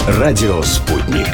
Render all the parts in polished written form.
Радио «Спутник».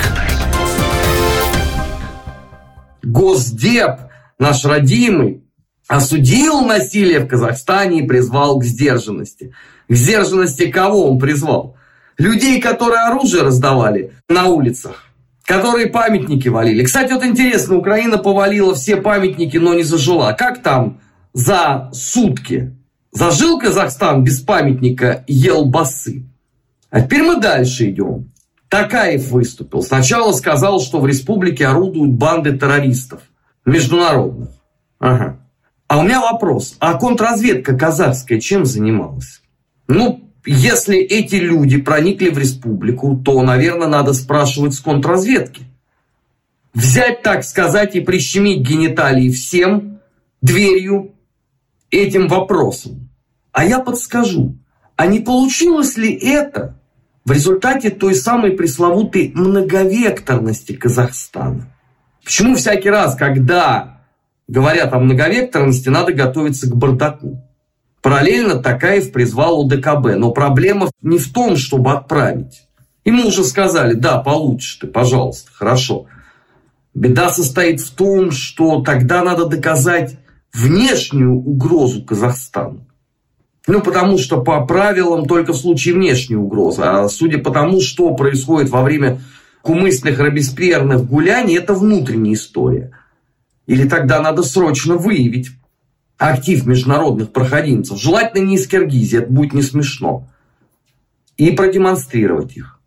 Госдеп, наш родимый, осудил насилие в Казахстане и призвал к сдержанности. К сдержанности кого он призвал? Людей, которые оружие раздавали на улицах, которые памятники валили. Кстати, вот интересно, Украина повалила все памятники, но не зажила. Как там за сутки? Зажил Казахстан без памятника елбасы? А теперь мы дальше идем. Такаев выступил. Сначала сказал, что в республике орудуют банды террористов международных. Ага. А у меня вопрос. А контрразведка казахская чем занималась? Если эти люди проникли в республику, то, наверное, надо спрашивать с контрразведки. Взять, так сказать, и прищемить гениталии всем дверью этим вопросом. А я подскажу, а не получилось ли это в результате той самой пресловутой многовекторности Казахстана? Почему всякий раз, когда говорят о многовекторности, надо готовиться к бардаку? Параллельно Такаев призвал ОДКБ. Но проблема не в том, чтобы отправить. Ему уже сказали, да, получишь ты, пожалуйста, хорошо. Беда состоит в том, что тогда надо доказать внешнюю угрозу Казахстану. Потому что по правилам только в случае внешней угрозы. А судя по тому, что происходит во время кумысных робеспьерных гуляний, это внутренняя история. Или тогда надо срочно выявить актив международных проходимцев. Желательно не из Киргизии, это будет не смешно. И продемонстрировать их.